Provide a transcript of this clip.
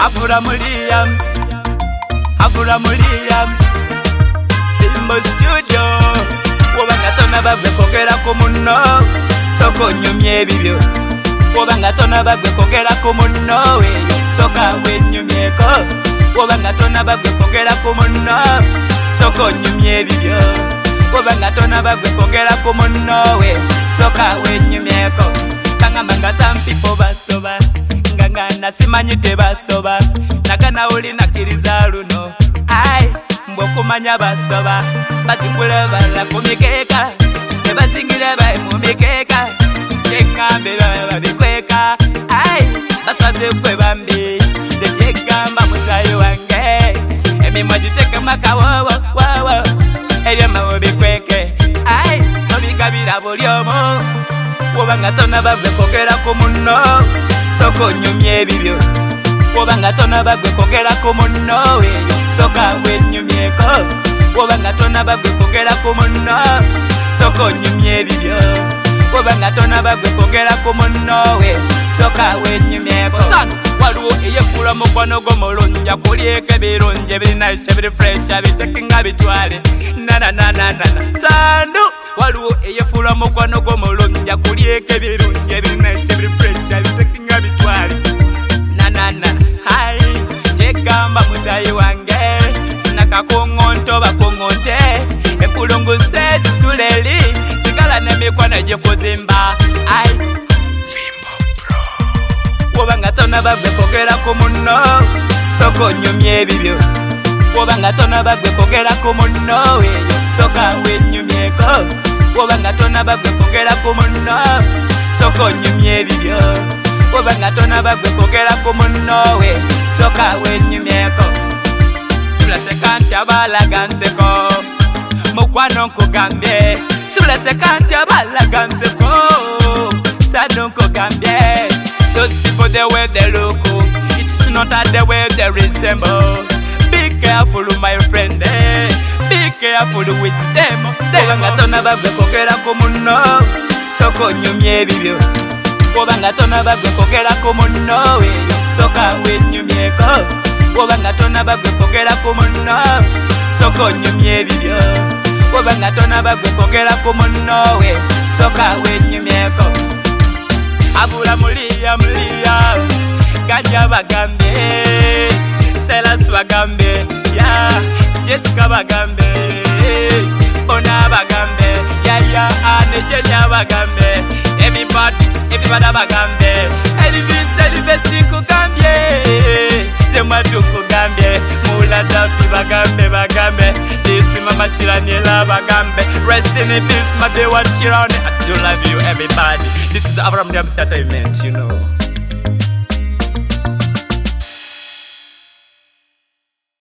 Abraham Williams, Abraham Williams, Film Studio. Wobanga tona bagwe kogera ko munno, soko nyumye bibyo. Wobanga tona bagwe kogera ko munno we, soka wenyumyeko. Wobanga tona bagwe kogera ko munno, soko nyumye bibyo. Wobanga tona bagwe kogera ko munno we, soka wenyumyeko. Kangamba some people basoba, nganga nasimanyite basoba. Nakana uli nakiriza luno, ai mbokumanya basoba. Bazingule bala kumikeka, bazingile bae mumikeka. Chekambe babikweka, ai basaze kwe bambi. Ndechekamba mutayi wange, emimwa jiteke makawawa wawa. Ebyama wobikweke, ai nobigabira bulyomo. Wobanga tona bagwe kogera ko munno, soko nyumye bibyo. Wobanga tona bagwe kogera ko munno we, soka wenyumyeko. Wobanga tona bagwe kogera ko munno, soko nyumye bibyo. Wobanga tona bagwe kogera ko munno we, soka wenyumyeko. Sano waliwo eyekula mukwano gomulunja kulyeko ebirungi ebiri nice ebiri fresh abitekinga bitwale na sano waliwo eyefula mukwano gomulunja kulyeko ebirungi ebiri nice ebiri fresh abitekinga bitwale na hai chegamba mutayi wange nakakongonto bakongonte empulunguse zisuleli sigala nemikwano gyekuzimba ai Wobanga tona bagwe kogera ko munno, soko nyumye bibyo. Wobanga tona bagwe kogera ko munno we, soka wenyumyeko. Wobanga tona bagwe kogera ko munno, soko nyumye bibyo. Wobanga tona bagwe kogera ko munno we, soka wenyumyeko. Sula sekanti abalaganseko, mukwano nkugambye. Sula sekanti abalaganseko, sano nkugambye. Those people, the way they look, it's not the way they resemble. Be careful, my friend, eh? Be careful with them. Wobanga tona bagwe kogera ko munno, soko nyumye bibyo. Wobanga tona bagwe kogera ko munno we, soka wenyumyeko. Wobanga tona bagwe kogera ko munno, soko nyumye bibyo. Wobanga tona bagwe kogera ko munno we, soka wenyumyeko. Abraham Williams, Ganja bagambe, Selas bagambe, ya Jessica bagambe, Ona bagambe, ya Anejenya bagambe, everybody bagambe, Elvis kugambye, Zematu kugambye, Mula Dafi bagambe, Disi Mama Shiraniela bagambe. Rest in peace, my dear one Shirani. I do love you, everybody. This is Abraham Williams Entertainment, you know.